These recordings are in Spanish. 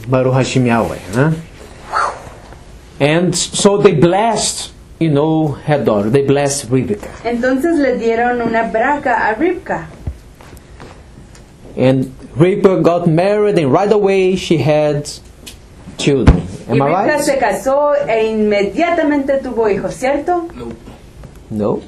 Baruch Hashem Yahweh. Huh? And so they blessed, her daughter. They blessed Rebecca. Entonces le dieron una braca a Ribka. And Rebecca got married, and right away she had children. Am I Ribka right? se casó e inmediatamente tuvo hijos, ¿cierto? No.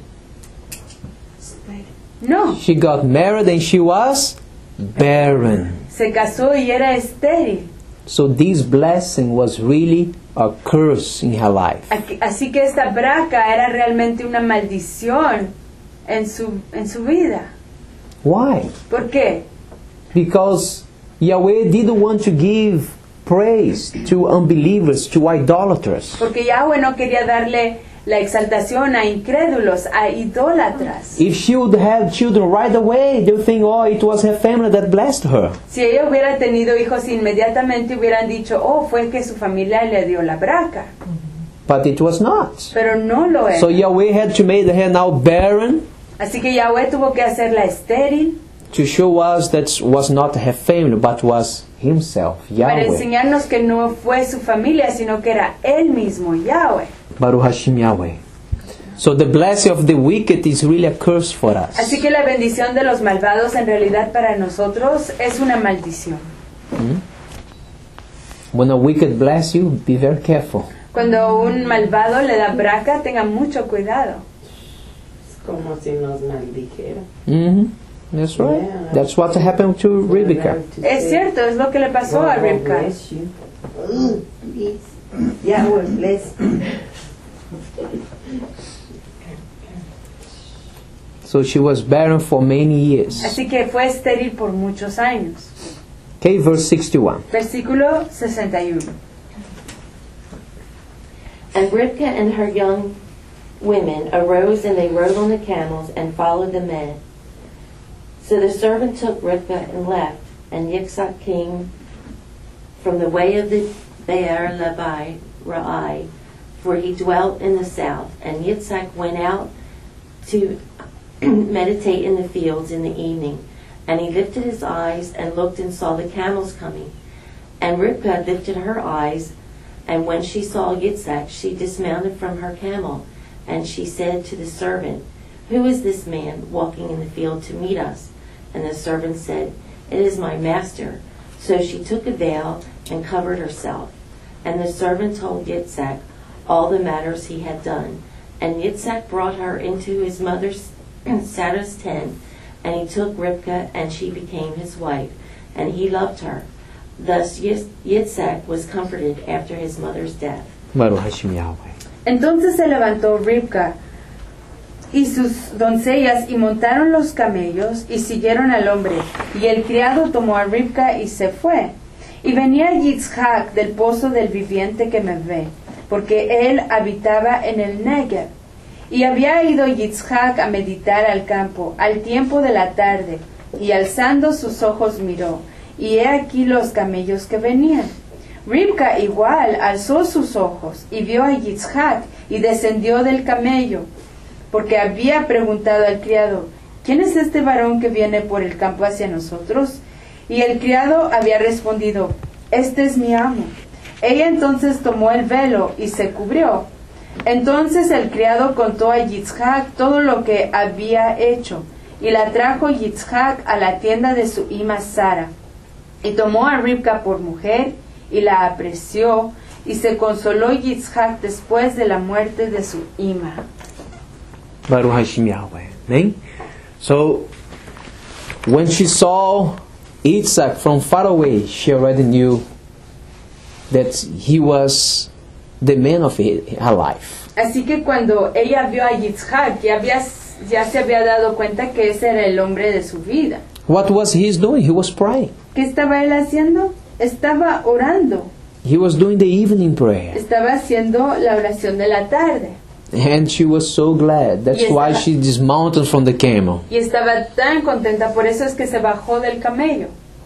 No. She got married and she was barren. Se casó y era estéril. So this blessing was really a curse in her life. Así que esta braca era realmente una maldición en su vida. Why? ¿Por qué? Because Yahweh didn't want to give praise to unbelievers, to idolaters. Porque Yahweh no quería darle la exaltación a incrédulos, a idólatras. If she would have children right away, they would think, oh, it was her family that blessed her. Si ella hubiera tenido hijos inmediatamente hubieran dicho, oh, fue que su familia le dio la braca. But it was not. Pero no lo era. So Yahweh had to make her now barren Así que Yahweh tuvo que hacerla estéril to show us that was not her family, but was himself, para Yahweh. enseñarnos que no fue su familia, sino que era él mismo, Yahweh. Baruch Hashem Yahweh. So the blessing of the wicked is really a curse for us. Así que la bendición de los malvados en realidad para nosotros es una maldición. When a wicked bless you, be very careful. Cuando un malvado le da braca, tenga mucho cuidado. Es como si nos maldijera. That's right. Yeah. That's what happened to Rebecca. Es cierto, es lo que le pasó a Ribka. Bless you. Please. Yahweh bless you. So she was barren for many years. Así que fue estéril por muchos años. Okay, verse 61. Versículo 61. And Rivkah and her young women arose, and they rode on the camels and followed the men. So the servant took Rivkah and left, and Yitzhak came from the way of the Be'er Labai Ra'ai, for he dwelt in the south. And Yitzhak went out to meditate in the fields in the evening. And he lifted his eyes and looked and saw the camels coming. And Rivkah lifted her eyes, and when she saw Yitzhak, she dismounted from her camel. And she said to the servant, Who is this man walking in the field to meet us? And the servant said, It is my master. So she took a veil and covered herself. And the servant told Yitzhak all the matters he had done. And Yitzhak brought her into his mother Sarah's tent, and he took Rivkah, and she became his wife, and he loved her. Thus Yitzhak was comforted after his mother's death. Baruch Hashem Yahweh. Entonces se levantó Ribka y sus doncellas y montaron los camellos y siguieron al hombre. Y el criado tomó a Ribka y se fue. Y venía Yitzhak del pozo del viviente que me ve, porque él habitaba en el Negev. Y había ido Yitzhak a meditar al campo, al tiempo de la tarde, y alzando sus ojos miró, y he aquí los camellos que venían. Ribka igual alzó sus ojos, y vio a Yitzhak, y descendió del camello, porque había preguntado al criado, ¿quién es este varón que viene por el campo hacia nosotros? Y el criado había respondido, este es mi amo. Ella entonces tomó el velo y se cubrió. Entonces el criado contó a Yitzhak todo lo que había hecho, y la trajo Yitzhak a la tienda de su ima Sara, y tomó a Ribka por mujer, y la apreció, y se consoló Yitzhak después de la muerte de su ima. Baruch Hashem Yahweh. Amen? So, when she saw Yitzhak from far away, she already knew that he was the man of her life. Así que cuando ella vio a Yitzhak, ya se había dado cuenta que ese era el hombre de su vida. What was he doing? He was praying. ¿Qué estaba él haciendo? Estaba orando. He was doing the evening prayer. Estaba haciendo la oración de la tarde. And she was so glad. That's why she dismounted from the camel. Y estaba tan contenta, por eso es que se bajó del camello.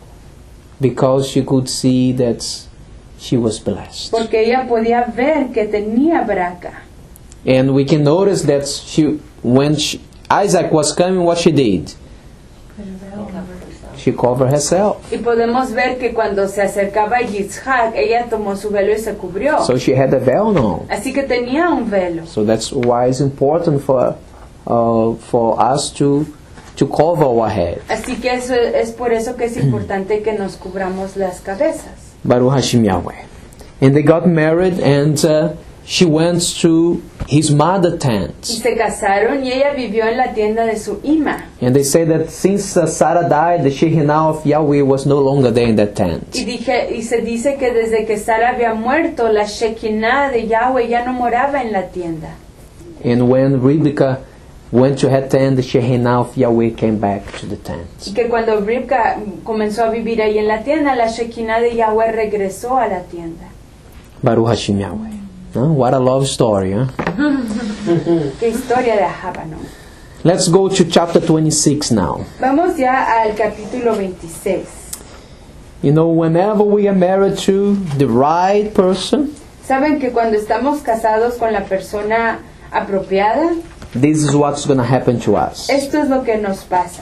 Because she could see that she was blessed. Porque ella podía ver que tenía braca. And we can notice that when Isaac was coming, what she did? she covered herself. Y podemos ver que cuando se acercaba a Yitzhak, ella tomó su velo y se cubrió. So she had a veil on. Así que tenía un velo. So that's why it's important for us to cover our head. Así que eso es por eso que es importante que nos cubramos las cabezas. Baruch Hashem Yahweh. And they got married, and she went to his mother tent. Y se casaron y ella vivió en la tienda de su ima. And they say that since Sarah died, the Shekinah of Yahweh was no longer there in that tent. Y se dice que desde que Sara había muerto, la Shekinah de Yahweh ya no moraba en la tienda. And when Rebekah went to her tent, the Shekinah of Yahweh came back to the tent. Y que cuando Ribka comenzó a vivir ahí en la tienda, la Shekinah de Yahweh regresó a la tienda. Baruch Hashem Yahweh. Huh? What a love story, huh? Qué historia de Ahava, ¿no? Let's go to chapter 26 now. Vamos ya al capítulo 26. You know, whenever we are married to the right person, ¿Saben que cuando estamos casados con la persona apropiada, this is what's going to happen to us. esto es lo que nos pasa?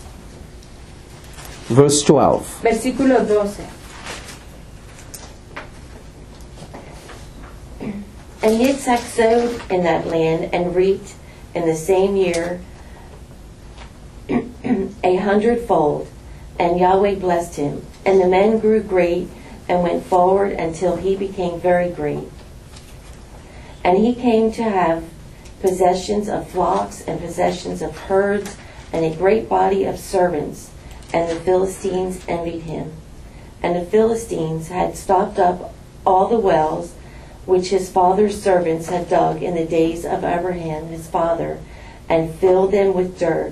Verse 12. Versículo 12. And Yitzhak sowed in that land and reaped in the same year 100-fold, and Yahweh blessed him. And the men grew great and went forward until he became very great. And he came to have possessions of flocks and possessions of herds and a great body of servants, and the Philistines envied him. And the Philistines had stopped up all the wells which his father's servants had dug in the days of Abraham his father, and filled them with dirt.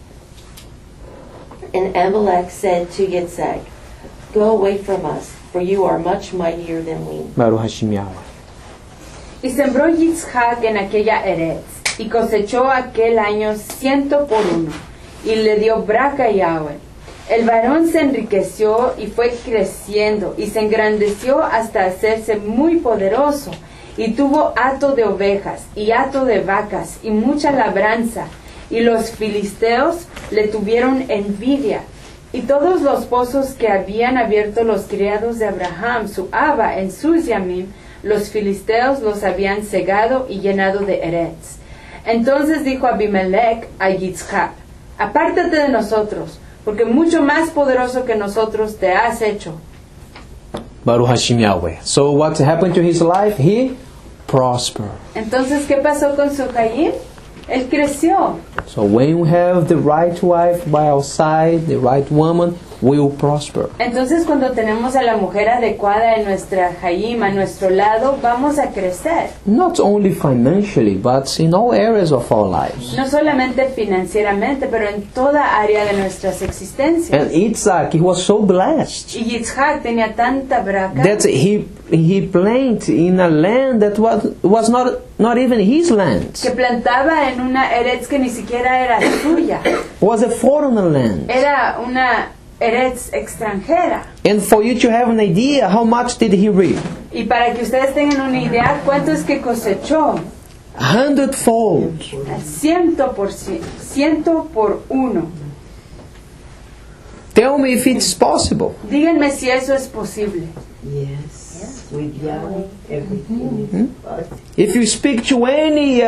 And Amalek said to Yitzhak, Go away from us, for you are much mightier than we. Baruch Hashem Yahweh. Y sembró Yitzhak en aquella Eretz, y cosechó aquel año 100 por 1, y le dio braca a Yahweh. El varón se enriqueció y fue creciendo, y se engrandeció hasta hacerse muy poderoso, y tuvo hato de ovejas, y hato de vacas, y mucha labranza, y los filisteos le tuvieron envidia. Y todos los pozos que habían abierto los criados de Abraham, su Abba, en sus Yamim, los filisteos los habían cegado y llenado de Eretz. Entonces dijo Abimelech a Yitzhak, apártate de nosotros, porque mucho más poderoso que nosotros te has hecho. Baruch Hashem Yahweh. So what happened to his life? He prospered. Entonces, ¿qué pasó con su Jaim? Él creció. So when we have the right wife by our side, the right woman, we will prosper. Entonces, cuando tenemos a la mujer adecuada en nuestra Jaim, a nuestro lado, vamos a crecer. Not only financially, but in all areas of our lives. No solamente financieramente, pero en toda área de nuestras existencias. And Isaac, he was so blessed Y Yitzhak tenía tanta braca that he planted in a land that was not even his land. que plantaba en una Eretz que ni siquiera era suya. It was a foreigner land. Era una Eretz extranjera. And for you to have an idea, how much did he reap? Y para que ustedes tengan una idea, ¿cuánto es que cosechó? 100-fold. 100 por 1. Tell me if it's possible. Díganme si eso es posible. Yes. With Yahweh, everything is possible. If you speak to any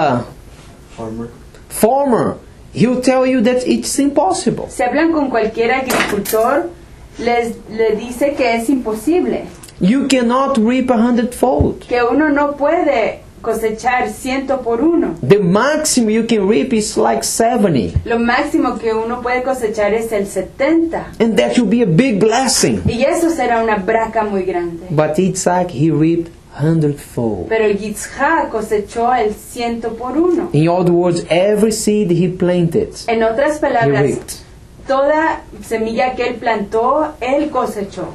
farmer, he'll tell you that it's impossible. Si hablan con cualquier agricultor, le dice que es imposible. You cannot reap 100-fold. Que uno no puede cosechar 100 por 1. The maximum you can reap is like 70. Lo máximo que uno puede cosechar es el 70. And that will be a big blessing. Y eso será una braca muy grande. But Isaac, he reaped 100-fold. Pero Yitzhak cosechó el 100 por 1. In other words, every seed he planted, En otras he palabras, reaped. toda semilla que él plantó, él cosechó.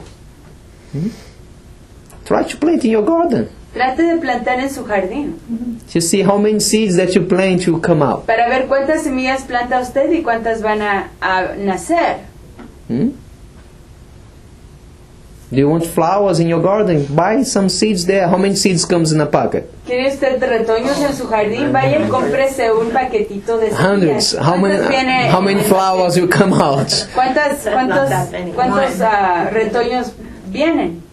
Try to plant in your garden. Trate de plantar en su jardín To see how many seeds that you plant will come out. para ver cuántas semillas planta usted y cuántas van a nacer. Do you want flowers in your garden? Buy some seeds there. How many seeds comes in a packet? ¿Quiere usted retoños en su jardín? Vaya y cómprese un paquetito de Hundreds. semillas. How many? ¿Cuántos viene How many en el flowers will come out? ¿Cuántos retoños vienen?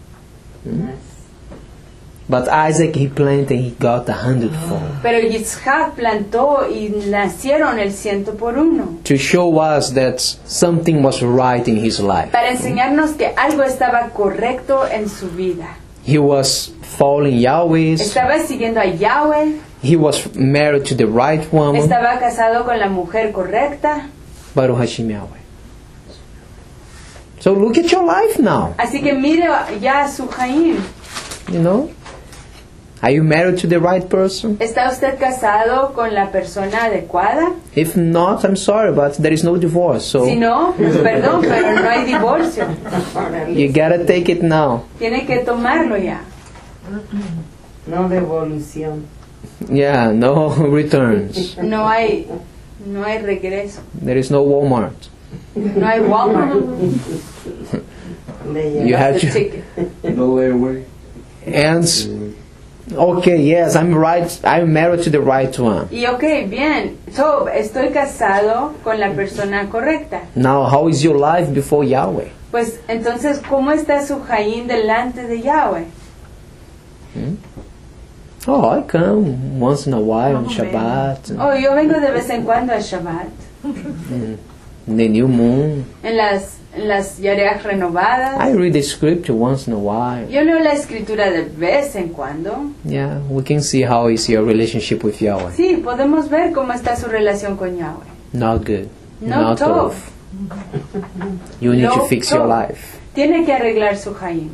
But Isaac, he planted, he got 100-fold. Pero Yitzhak plantó y nacieron el 100 por 1. To show us that something was right in his life. Para enseñarnos que algo estaba correcto en su vida. He was following Yahweh's. Estaba siguiendo a Yahweh. He was married to the right woman. Estaba casado con la mujer correcta. Baruch Hashem Yahweh. So look at your life now. Así que mire ya su Jaim. You know? Are you married to the right person? ¿Está usted casado con la persona adecuada? If not, I'm sorry, but there is no divorce. So Si no, pues perdón, pero no hay divorcio. you gotta take it now. Tiene que tomarlo ya. No devolución. Yeah, no returns. No hay regreso. There is no Walmart. No hay Walmart. You have That's the to. ticket. No layaway. And okay, yes, I'm right. I'm married to the right one. Y ok, bien. So, estoy casado con la persona correcta. Now, how is your life before Yahweh? Pues entonces, ¿cómo está su Jaim delante de Yahweh? Oh, I come once in a while on Shabbat, Oh, yo vengo de vez en cuando a Shabbat. in the new moon. En las yareas renovadas. I read the scripture once in a while. Yo leo la escritura de vez en cuando. Yeah, we can see how is your relationship with Yahweh. Sí, podemos ver cómo está su relación con Yahweh. Not good. No Not tov. of. You need No to fix your tov. life. Tiene que arreglar su Jaim.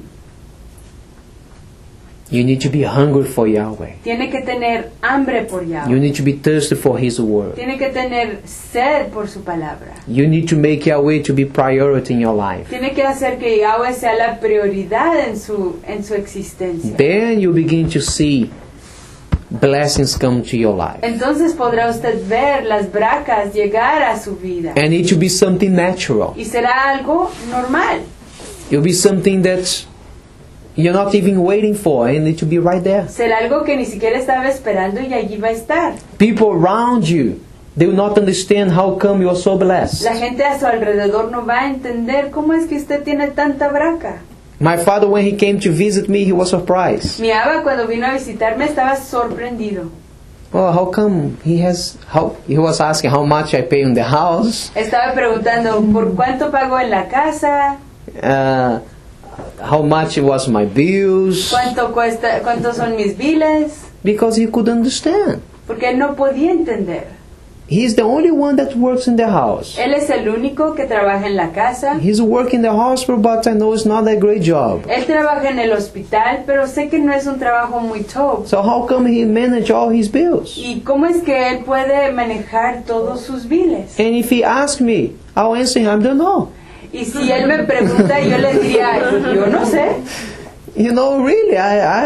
You need to be hungry for Yahweh. Tiene que tener hambre por You Yahweh. need to be thirsty for His word. Tiene que tener sed por su palabra. You need to make Yahweh to be priority in your life. Tiene que hacer que Yahweh sea la prioridad en su existencia. Then you begin to see blessings come to your life. Entonces podrá usted ver las bracas llegar a su vida. And it will be something natural. Y será algo normal. It will be something that you're not even waiting for, and it will be right there. Será algo que ni siquiera estaba esperando y allí va a estar. People around you, they will not understand how come you are so blessed. La gente a su alrededor no va a entender cómo es que usted tiene tanta braca. My father, when he came to visit me, he was surprised. Mi aba cuando vino a visitarme estaba sorprendido. Oh, how come he was asking how much I pay in the house, Estaba preguntando por cuánto pago en la casa, how much was my bills, cuántos son mis biles, because he could understand. porque él no podía entender. He's the only one that works in the house. Él es el único que trabaja en la casa. He's working in the hospital, but I know it's not a great job. Él trabaja en el hospital, pero sé que no es un trabajo muy top. So how come he manage all his bills? ¿Y cómo es que él puede manejar todos sus biles? And if he asks me, I'll answer him, I don't know. Y si él me pregunta, yo le diría, yo no sé. You know, really,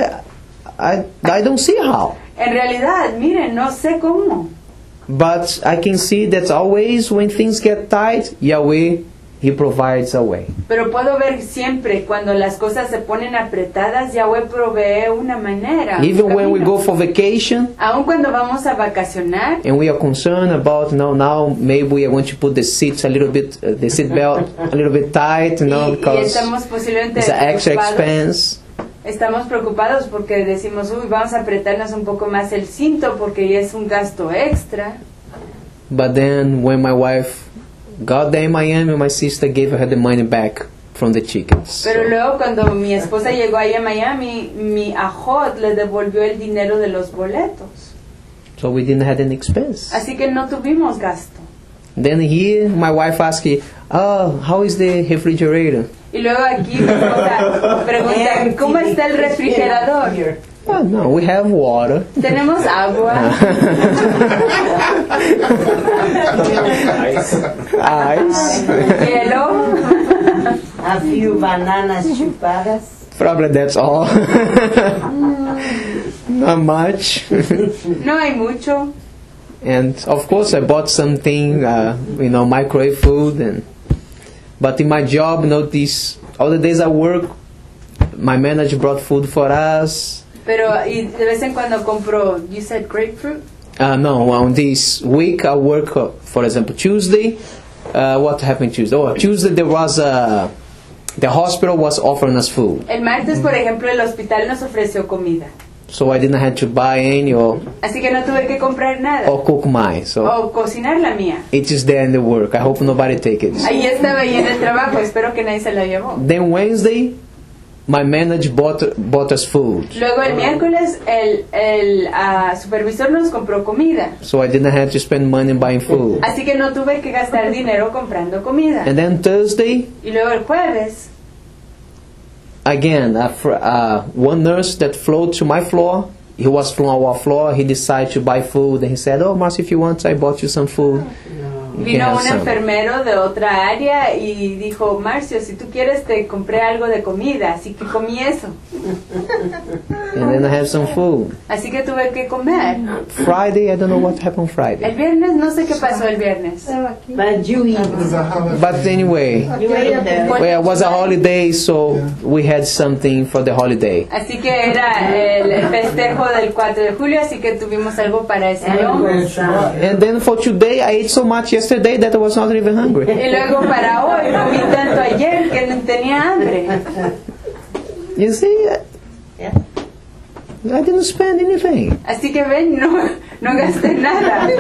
I don't see how. En realidad, miren, no sé cómo. But I can see that always when things get tight, Yahweh, He provides a way. Pero puedo ver siempre cuando las cosas se ponen apretadas, Yahweh provee una manera. un Even when we camino. go for vacation Aun cuando vamos a vacacionar and we are concerned about now maybe we are going to put the seats a little bit, the seat belt a little bit tight, y because estamos posiblemente it's an extra preocupados. expense. Estamos preocupados porque decimos, uy, vamos a apretarnos un poco más el cinto porque ya es un gasto extra. But then when my wife got there in Miami, my sister gave her the money back from the chickens. Pero luego cuando mi esposa llegó ahí a Miami, mi ajot le devolvió el dinero de los boletos. So we didn't have any expense. Así que no tuvimos gasto. Then here, my wife asked, how is the refrigerator? Y luego aquí mi esposa pregunta, ¿cómo está el refrigerador? Oh, no, we have water. Tenemos agua, Ice. hielo, A few bananas chupadas. Probably that's all. Not much. no hay mucho. And of course I bought something, microwave food. But in my job, these all the days I work, My manager brought food for us. Pero y de vez en cuando compro, you said grapefruit? No, on this week I work, for example, Tuesday. What happened Tuesday? Oh, Tuesday there was the hospital was offering us food. El martes, por ejemplo, el hospital nos ofreció comida. So I didn't have to buy any or Así que no tuve que comprar nada. cook mine. So O cocinar la mía. it is there in the work. I hope nobody take it. Ahí estaba ahí en el trabajo, espero que nadie se lo llevó. Then Wednesday, my manager bought us food. Luego el miércoles el supervisor nos compró comida. So I didn't have to spend money buying food. Así que no tuve que gastar dinero comprando comida. And then Thursday, Y luego el jueves, again, one nurse that flew to my floor, he was from our floor, he decided to buy food, and he said, "Oh, Marcy, if you want, I bought you some food." You can vino have un some. enfermero de otra área y dijo, Marcio, si tú quieres te compré algo de comida, así que comí eso. And then I have some food. Así que tuve que comer. Friday, I don't know what happened El Friday. viernes, no sé qué pasó el viernes. But you eat. But anyway, You ate there. well, it was a holiday, so we had something for the holiday. Así que era el festejo del 4 de julio, así que tuvimos algo para ese día. And then for today, I ate so much yesterday that I was not even hungry. Y luego para hoy comí tanto ayer que no tenía hambre. You see, I didn't spend anything. Así que ven, no gasté nada.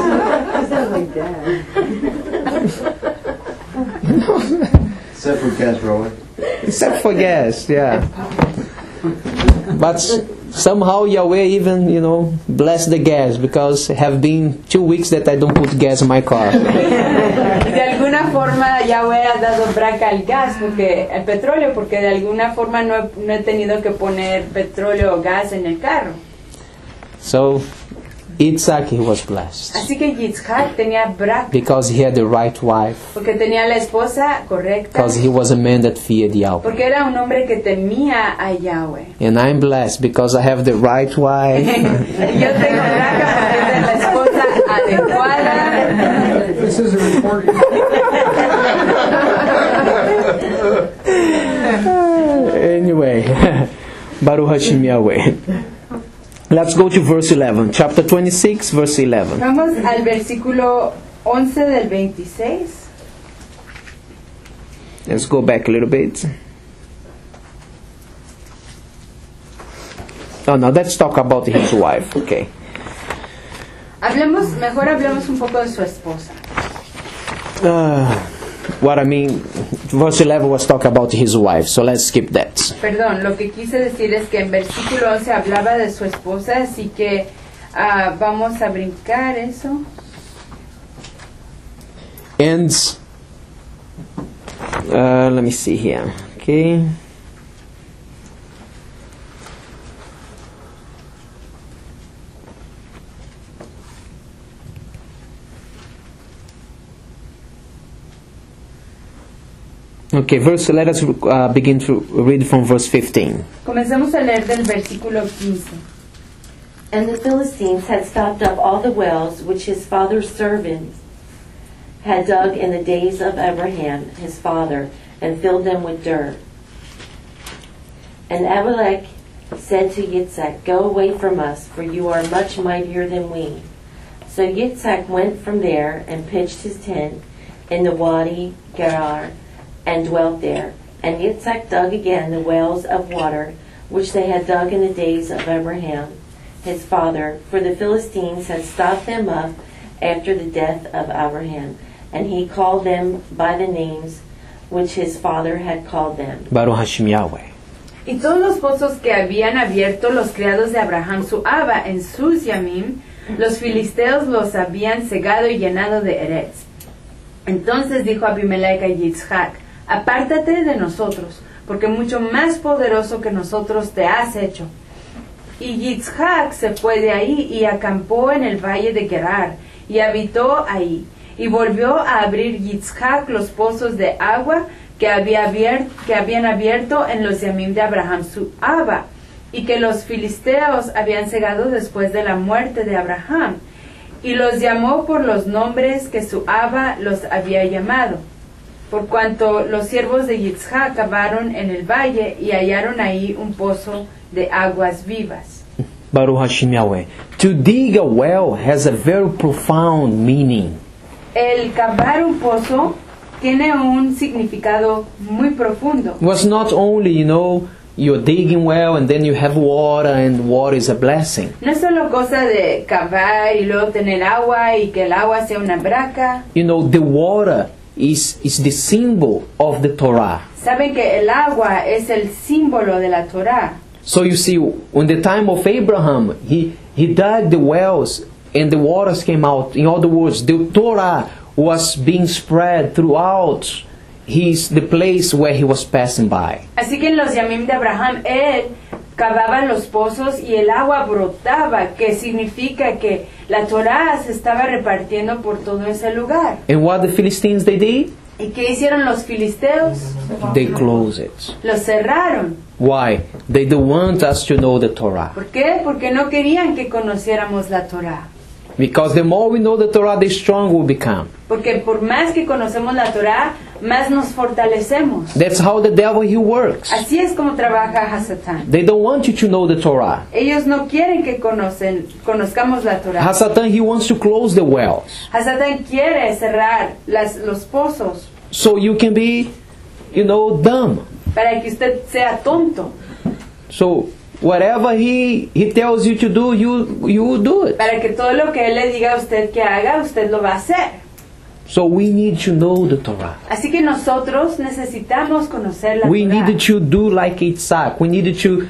Except for gas, Rowan. Except for gas, yeah. But somehow Yahweh even, bless the gas, because have been 2 weeks that I don't put gas in my car. De alguna forma Yahweh ha dado braca al gas, el petróleo, porque de alguna forma no he tenido que poner petróleo o gas en el carro. So Isaac, he was blessed Así que Yitzhak tenía braca, because he had the right wife, porque tenía la esposa correcta, because he was a man that feared Yahweh. porque era un hombre que temía a Yahweh. And I'm blessed because I have the right wife. Y yo tengo braca porque es la esposa adecuada. This is a recording. Anyway, Baruch Hashem Yahweh. Let's go to verse 11, chapter 26, verse 11. Vamos al versículo 11 del 26. Let's go back a little bit. Oh, no, let's talk about his wife. Okay. Mejor hablemos un poco de su esposa. What I mean, verse 11 was talking about his wife, so let's skip that. Perdón, lo que quise decir es que en versículo 11 hablaba de su esposa, así que vamos a brincar eso. And let me see here. Okay. Okay, let us begin to read from verse 15. Comencemos a leer del versículo 15. And the Philistines had stopped up all the wells which his father's servants had dug in the days of Abraham his father, and filled them with dirt. And Abimelech said to Yitzhak, "Go away from us, for you are much mightier than we." So Yitzhak went from there and pitched his tent in the Wadi Gerar, and dwelt there. And Yitzhak dug again the wells of water which they had dug in the days of Abraham his father, for the Philistines had stopped them up after the death of Abraham, and he called them by the names which his father had called them. Baruch Hashem Yahweh. Y todos los pozos que habían abierto los criados de Abraham su Abba en sus Yamim, los filisteos los habían cegado y llenado de Eretz. Entonces dijo Abimelech a Yitzhak, apártate de nosotros, porque mucho más poderoso que nosotros te has hecho. Y Yitzhak se fue de ahí y acampó en el valle de Gerar, y habitó ahí. Y volvió a abrir Yitzhak los pozos de agua que habían abierto en los Yamim de Abraham su Abba, y que los filisteos habían cegado después de la muerte de Abraham, y los llamó por los nombres que su Abba los había llamado. por cuanto los siervos de Yitzhak cavaron en el valle y hallaron ahí un pozo de aguas vivas. Baruch Hashem Yahweh. To dig a well has a very profound meaning. El cavar un pozo tiene un significado muy profundo. It was not only, you're digging well and then you have water and water is a blessing. No es solo cosa de cavar y luego tener agua y que el agua sea una braca. The water is the symbol of the Torah. Saben que el agua es el símbolo de la Torah. So you see, in the time of Abraham, he dug the wells and the waters came out. In other words, the Torah was being spread throughout the place where he was passing by. Así que en los Yamim de Abraham, él cavaba los pozos y el agua brotaba, que significa que la Torah se estaba repartiendo por todo ese lugar. And what the Philistines they did? ¿Y qué hicieron los filisteos? They closed it. Los cerraron. Why? They don't want us to know the Torah. ¿Por qué? Porque no querían que conociéramos la Torah. Because the more we know the Torah, the stronger we become. Porque por más que conocemos la Torah, más nos fortalecemos. That's how the devil he works. Así es como trabaja Hasatán. They don't want you to know the Torah. Ellos no quieren que conozcamos la Torah. Hasatan, he wants to close the wells. Hasatán quiere cerrar los pozos. So you can be, dumb. Para que usted sea tonto. So whatever he tells you to do, you do it. Para que todo lo que él le diga a usted que haga, usted lo va a hacer. So we need to know the Torah. Así que nosotros necesitamos conocer la We Torah. needed to do like Isaac. We needed to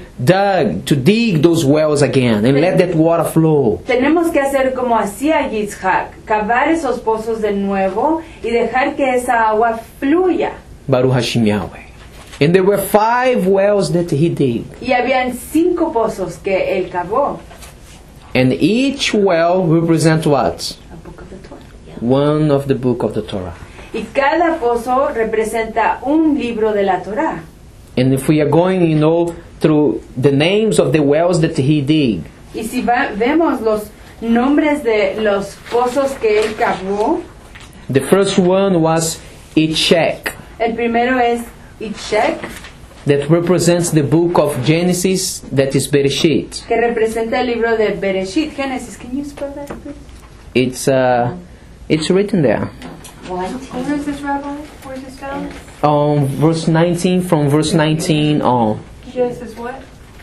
dig those wells again and let that water flow. Tenemos que hacer como hacía Yitzhak, cavar esos pozos de nuevo y dejar que esa agua fluya. Baruch Hashem Yahweh. And there were 5 wells that he did. Y habían 5 pozos que él cavó. And each well represents what? A book of the Torah. One of the book of the Torah. Y cada pozo representa un libro de la Torah. And if we are going, through the names of the wells that he did, Y si vemos los nombres de los pozos que él cavó, the first one was Itchek, el primero es Itchek, that represents the book of Genesis, that is Bereshit. que representa el libro de Bereshit, Génesis. Can you spell that, please? It's written there. Where is this, Rabbi? Where is this found? Verse 19, from verse 19 on. Genesis what?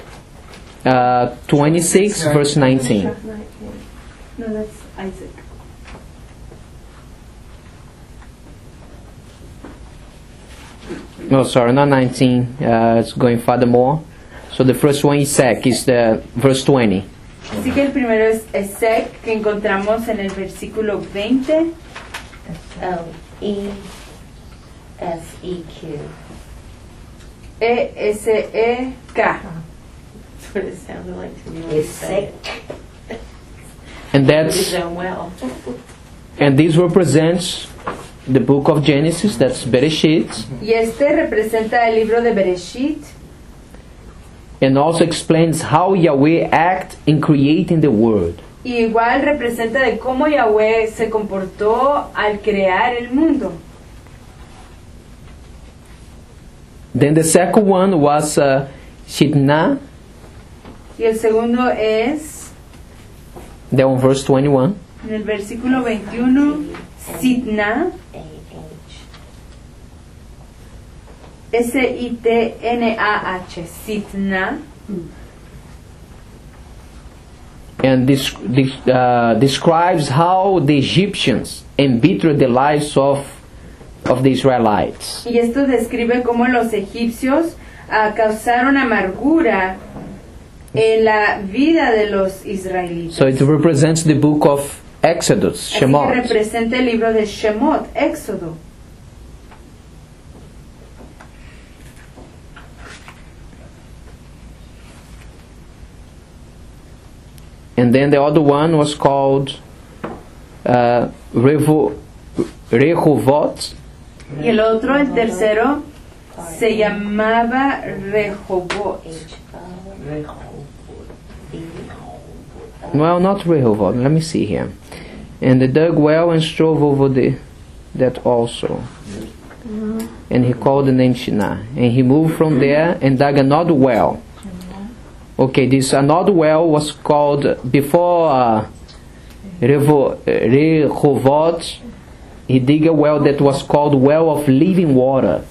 26, verse 19. No, that's Isaac. No, sorry, not 19. It's going furthermore. So the first one, Isaac, is the verse 20. Así que el primero es Esek, que encontramos en el versículo 20. E-S-E-Q. E-S-E-K. That's what it sounded like to me. It's sick. And You've that's done well. and this represents the book of Genesis, that's Bereshit, Y este representa el libro de Bereshit. and also explains how Yahweh act in creating the world. Y igual representa de cómo Yahweh se comportó al crear el mundo. Then the second one was Shitna, Y el segundo es, that on verse 21. en el versículo 21, Sitna, A-H. S-I-T-N-A-H, Sitna. And this describes how the Egyptians embittered the lives of the Israelites. Y esto describe cómo los egipcios causaron amargura en la vida de los israelitas. So it represents the book of Exodus, Así que Shemot. representa el libro de Shemot, Éxodo. And then the other one was called Rehovot. Y el otro, el tercero, se llamaba Rehoboth. Well, not Rehovot. Let me see here. And they dug well and strove over that also. and he called the name Shinar. And he moved from there and dug another well. Okay, this another well was called, before Rehovot, he dig a well that was called Well of Living Water.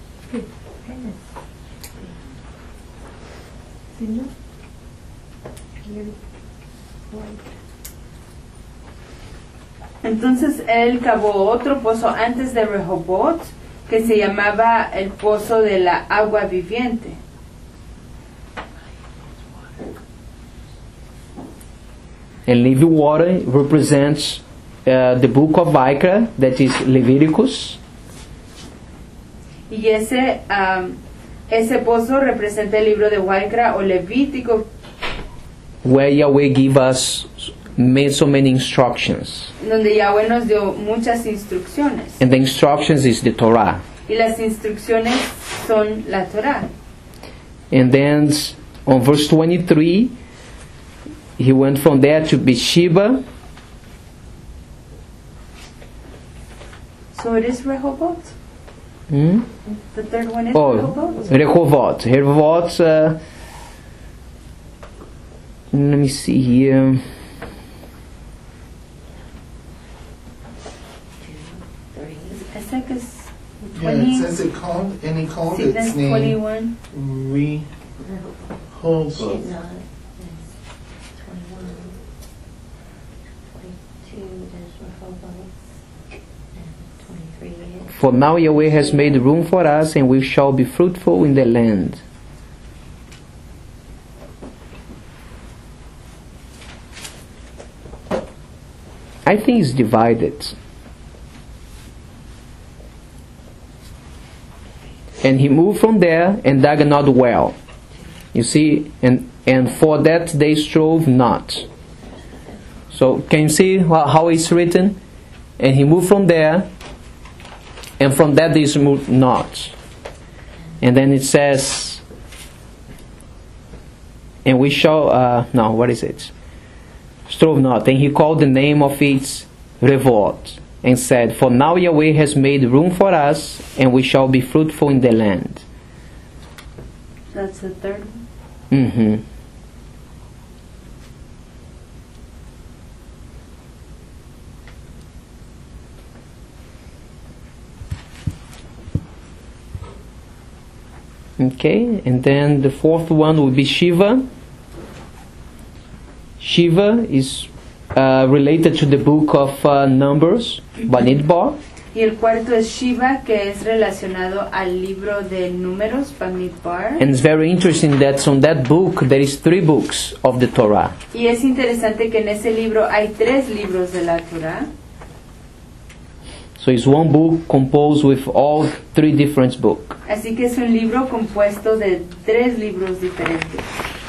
Entonces él cavó otro pozo antes de Rehoboth, que se llamaba el pozo de la agua viviente. And living water represents the book of Vayikra, that is Leviticus. Y ese pozo representa el libro de Vayikra o Levítico, where Yahweh give us so many instructions. donde Yahweh nos dio muchas instrucciones. And the instructions is the Torah. Y las instrucciones son la Torah. And then on verse 23, he went from there to Beersheba. So it is Rehoboth? Hmm? The third one is Oh, Rehoboth? Rehovot. Rehovot, let me see here. I think it's Yeah, 20. it says it called, and he called See, that's its name 21. Rehoboth. Shitnah is 21. 22 is Rehoboth. And 23 is... For now Yahweh has made room for us, and we shall be fruitful in the land. I think it's divided. And he moved from there and dug another well. You see, and for that they strove not. So can you see how it's written? And he moved from there, and from that they moved not. And then it says, and we shall, no, what is it? Strove not. And he called the name of it Rehovot, and said, for now Yahweh has made room for us, and we shall be fruitful in the land. That's the third one. Mm-hmm. Okay, and then the fourth one will be Shiva. Shiva is related to the book of Numbers, Bamidbar. Y el cuarto es Shiva, que es relacionado al libro de Números, Bamidbar. And it's very interesting that on that book there is 3 books of the Torah. Y es interesante que en ese libro hay 3 libros de la Torah. So it's one book composed with all 3 different books. Así que es un libro compuesto de 3 libros diferentes.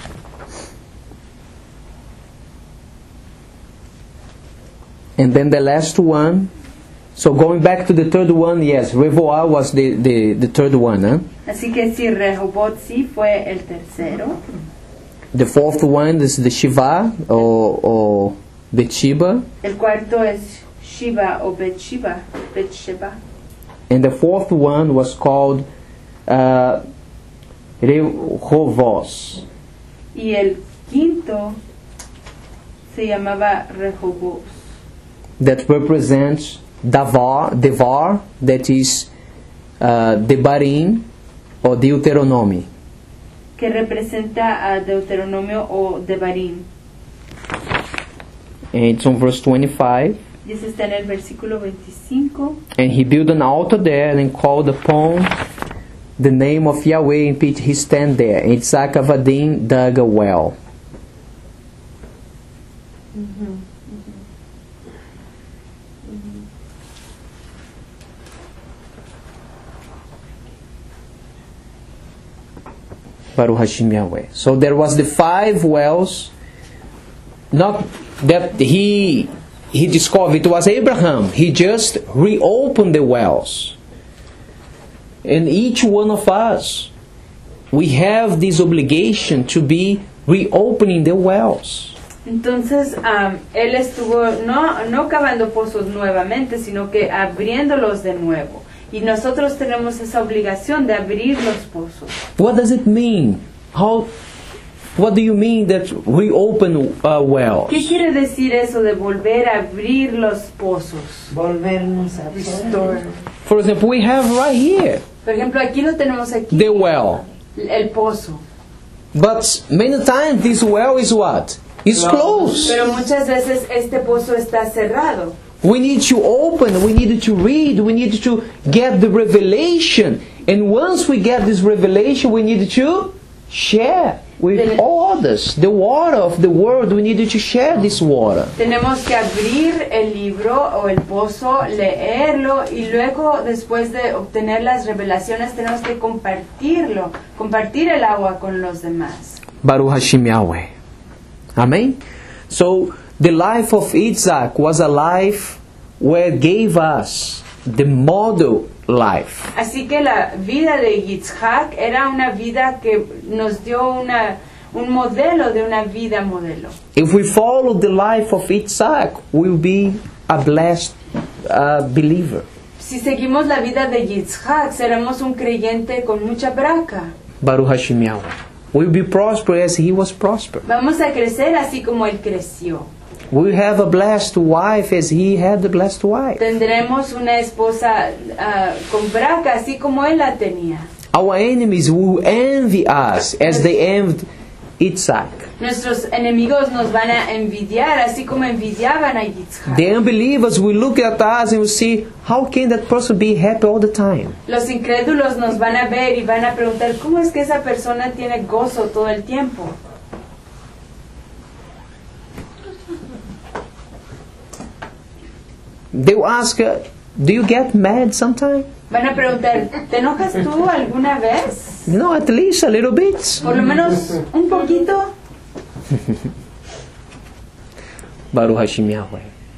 And then the last one, so going back to the third one, yes, Revoah was the third one. Huh? Así que sí, Rehoboth sí fue el tercero. The fourth one is the Shiva or Beersheba. El cuarto es Shiva o Beersheba. And the fourth one was called Rehovos. Y el quinto se llamaba Rehoboth, that represents Devar, that is Devarim or Deuteronomy. que representa a Deuteronomio o Devarim. And it's on verse 25. Y eso está en el versículo 25. And he built an altar there and called upon the name of Yahweh and pitched his tent there. And Isaac Avadim dug a well. Baruch Hashem Yahweh. So there was the 5 wells. Not that he discovered it was Abraham. He just reopened the wells. And each one of us, we have this obligation to be reopening the wells. Entonces, él estuvo no cavando pozos nuevamente, sino que abriéndolos de nuevo. Y nosotros tenemos esa obligación de abrir los pozos. What does it mean? What do you mean that we open wells? ¿Qué quiere decir eso de volver a abrir los pozos? Volvernos a Restore. For example, we have right here Por ejemplo, aquí lo tenemos aquí. the well. El pozo. But many times this well is what? It's closed. Pero muchas veces este pozo está cerrado. We need to open, we need to read, we need to get the revelation. And once we get this revelation, we need to share with others. The water of the world, we need to share this water. Tenemos que abrir el libro o el pozo, leerlo y luego, después de obtener las revelaciones, tenemos que compartirlo, compartir el agua con los demás. Baruch Hashem Yahweh. Amen? So, the life of Isaac was a life where it gave us the model life. Así que la vida de Yitzhak era una vida que nos dio un modelo de una vida modelo. If we follow the life of Isaac, we'll be a blessed believer. Si seguimos la vida de Yitzhak, seremos un creyente con mucha braca. Baruch Hashem Yahweh. We'll be prosperous as he was prosperous. Vamos a crecer así como él creció. We'll have a blessed wife as he had the blessed wife. Tendremos una esposa con braca así como él la tenía. Our enemies will envy us as they envied Isaac. Nuestros enemigos nos van a envidiar así como envidiaban a Yitzhak. The unbelievers will look at us and will see, how can that person be happy all the time? Los incrédulos nos van a ver y van a preguntar, ¿cómo es que esa persona tiene gozo todo el tiempo? They will ask, do you get mad sometimes? Van a preguntar, ¿te enojas tú alguna vez? No, at least a little bit. Por lo menos un poquito. Baruch Hashem Yahweh.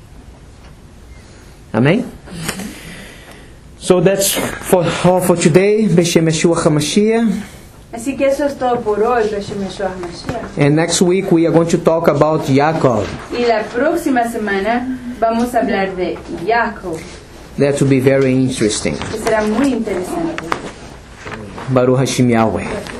Amen? So that's all for today. B'Shem Yeshua HaMashiach. Así que eso es todo por hoy, B'Shem Yeshua HaMashiach. And next week we are going to talk about Yaakov. Y la próxima semana vamos a hablar de Jacob, That will be very interesting. que será muy interesante. Baruch Hashem Yahweh.